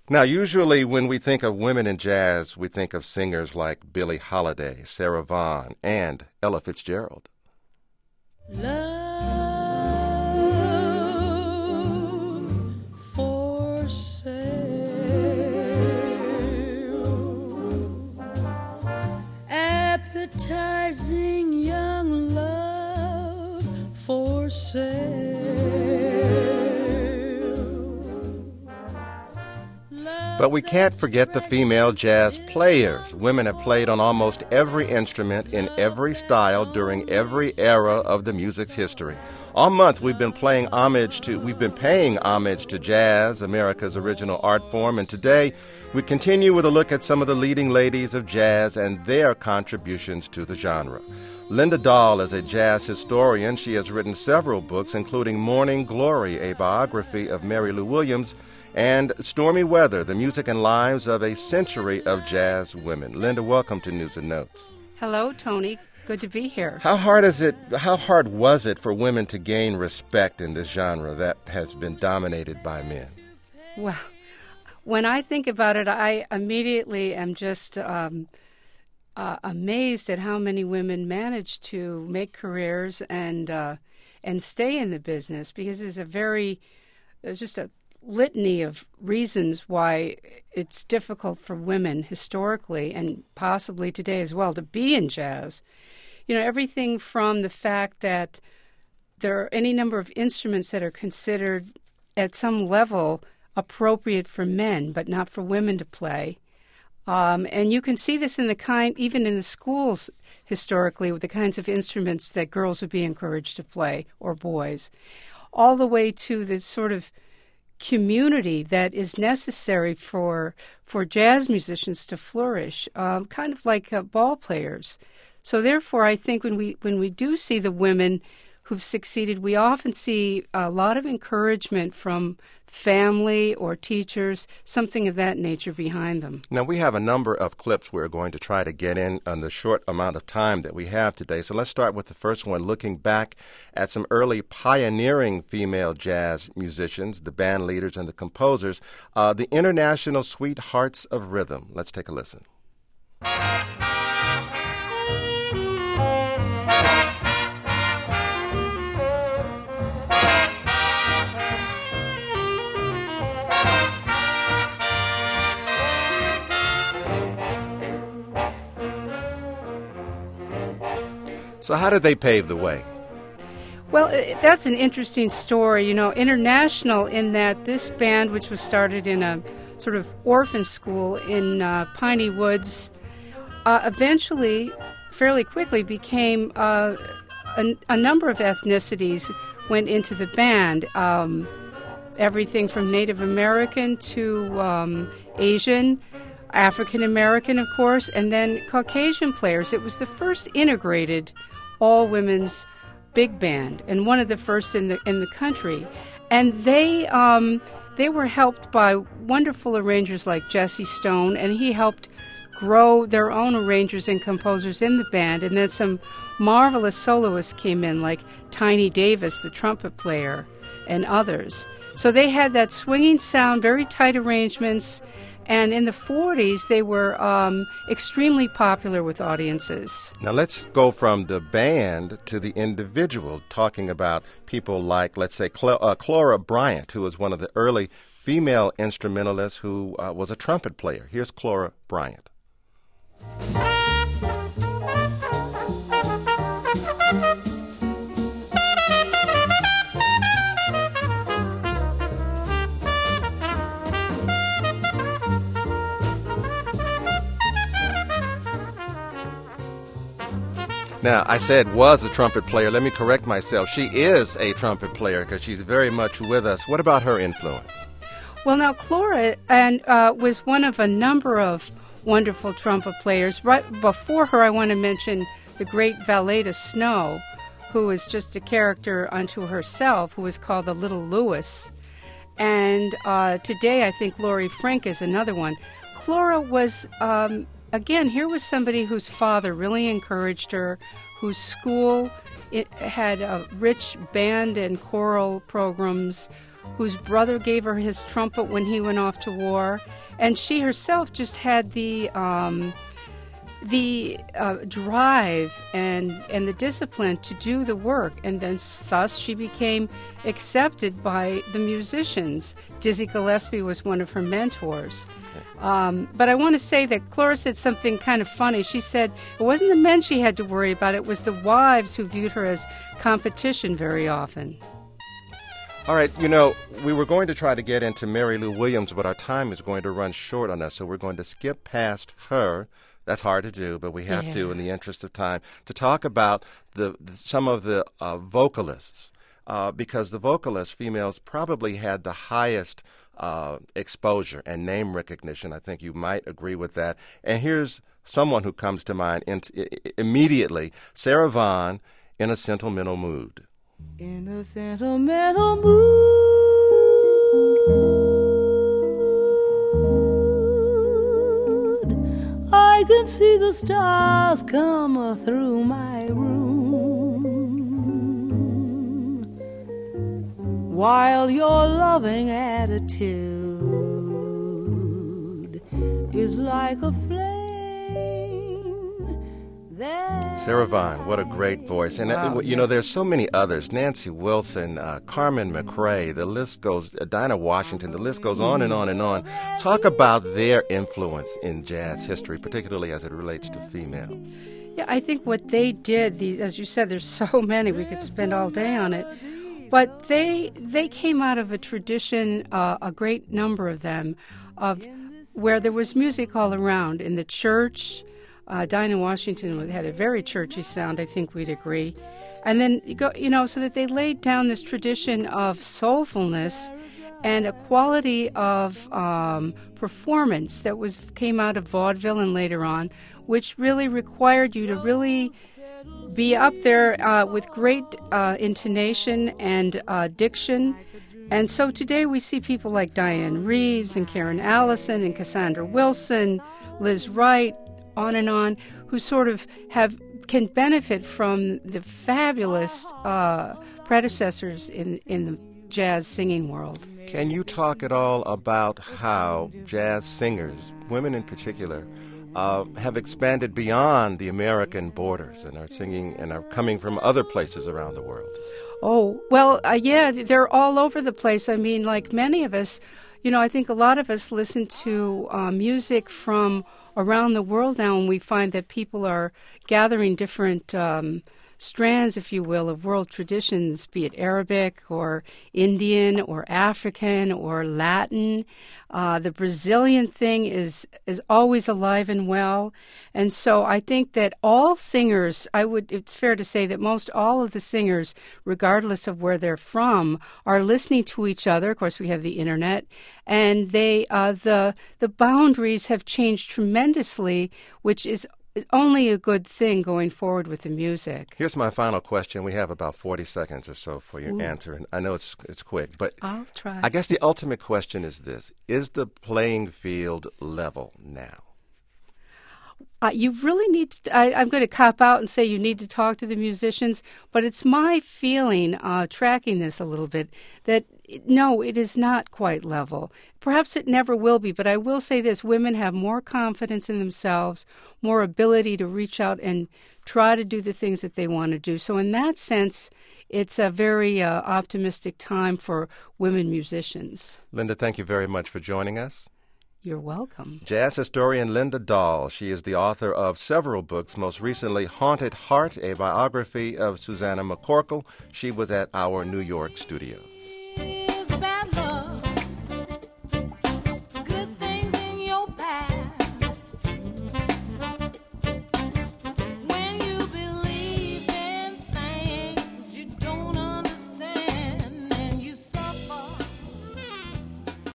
Now, usually when we think of women in jazz, we think of singers like Billie Holiday, Sarah Vaughan, and Ella Fitzgerald. Love for sale, appetizing young love for sale. But we can't forget the female jazz players. Women have played on almost every instrument in every style during every era of the music's history. All month we've been paying homage to jazz, America's original art form, and today we continue with a look at some of the leading ladies of jazz and their contributions to the genre. Linda Dahl is a jazz historian. She has written several books, including Morning Glory, a biography of Mary Lou Williams, and Stormy Weather, the music and lives of a century of jazz women. Linda, welcome to News and Notes. Hello, Tony. Good to be here. How hard was it for women to gain respect in this genre that has been dominated by men? Well, when I think about it, I immediately am just amazed at how many women manage to make careers and stay in the business, because there's just a litany of reasons why it's difficult for women historically and possibly today as well to be in jazz. You know, everything from the fact that there are any number of instruments that are considered at some level appropriate for men but not for women to play. And you can see this even in the schools historically, with the kinds of instruments that girls would be encouraged to play, or boys, all the way to the sort of community that is necessary for jazz musicians to flourish, kind of like ball players. So therefore, I think when we do see the women who've succeeded, we often see a lot of encouragement from family or teachers, something of that nature behind them. Now, we have a number of clips we're going to try to get in on the short amount of time that we have today. So let's start with the first one, looking back at some early pioneering female jazz musicians, the band leaders and the composers, the International Sweethearts of Rhythm. Let's take a listen. So how did they pave the way? Well, that's an interesting story. You know, international in that this band, which was started in a sort of orphan school in Piney Woods, eventually, fairly quickly, became a number of ethnicities went into the band. Everything from Native American to Asian, African American, of course, and then Caucasian players. It was the first integrated all-women's big band, and one of the first in the country. And they were helped by wonderful arrangers like Jesse Stone, and he helped grow their own arrangers and composers in the band. And then some marvelous soloists came in, like Tiny Davis, the trumpet player, and others. So they had that swinging sound, very tight arrangements. And in the 40s, they were extremely popular with audiences. Now let's go from the band to the individual, talking about people like, let's say, Clora Bryant, who was one of the early female instrumentalists who was a trumpet player. Here's Clora Bryant. Now, I said was a trumpet player. Let me correct myself. She is a trumpet player because she's very much with us. What about her influence? Well, now, Clora was one of a number of wonderful trumpet players. Right before her, I want to mention the great Valeda Snow, who was just a character unto herself, who was called the Little Lewis. And today, I think Laurie Frink is another one. Clora was... Again, here was somebody whose father really encouraged her, whose school had rich band and choral programs, whose brother gave her his trumpet when he went off to war, and she herself just had the drive and the discipline to do the work, and then thus she became accepted by the musicians. Dizzy Gillespie was one of her mentors. But I want to say that Clara said something kind of funny. She said it wasn't the men she had to worry about, it was the wives who viewed her as competition very often. All right, we were going to try to get into Mary Lou Williams, but our time is going to run short on us, so we're going to skip past her. That's hard to do, but we have to, in the interest of time, to talk about some of the vocalists, because the vocalists, females, probably had the highest exposure and name recognition. I think you might agree with that. And here's someone who comes to mind immediately, Sarah Vaughan, In a Sentimental Mood. In a sentimental mood, I can see the stars come through my room, while your loving attitude is like a flame. Sarah Vaughan, what a great voice. And, there's so many others. Nancy Wilson, Carmen McRae, the list goes, Dinah Washington, the list goes on and on and on. Talk about their influence in jazz history, particularly as it relates to females. Yeah, I think what they did, as you said, there's so many, we could spend all day on it. But they came out of a tradition, a great number of them, of where there was music all around in the church. Dinah Washington had a very churchy sound, I think we'd agree. And then, so that they laid down this tradition of soulfulness and a quality of performance that came out of vaudeville and later on, which really required you to really be up there with great intonation and diction. And so today we see people like Diane Reeves and Karen Allison and Cassandra Wilson, Liz Wright, on and on, who sort of can benefit from the fabulous predecessors in the jazz singing world. Can you talk at all about how jazz singers, women in particular, have expanded beyond the American borders and are singing and are coming from other places around the world? Oh, well, they're all over the place. I mean, like many of us, I think a lot of us listen to music from around the world now, and we find that people are gathering different strands, if you will, of world traditions, be it Arabic or Indian or African or Latin. The Brazilian thing is always alive and well. And so I think that all singers, it's fair to say that most all of the singers, regardless of where they're from, are listening to each other. Of course, we have the internet, and the boundaries have changed tremendously, which is only a good thing going forward with the music. Here's my final question. We have about 40 seconds or so for your answer, and I know it's quick, but I'll try. I guess the ultimate question is this: is the playing field level now? You really need to, I'm going to cop out and say you need to talk to the musicians, but it's my feeling, tracking this a little bit, that no, it is not quite level. Perhaps it never will be, but I will say this: women have more confidence in themselves, more ability to reach out and try to do the things that they want to do. So in that sense, it's a very optimistic time for women musicians. Linda, thank you very much for joining us. You're welcome. Jazz historian Linda Dahl. She is the author of several books, most recently Haunted Heart, a biography of Susanna McCorkle. She was at our New York studios.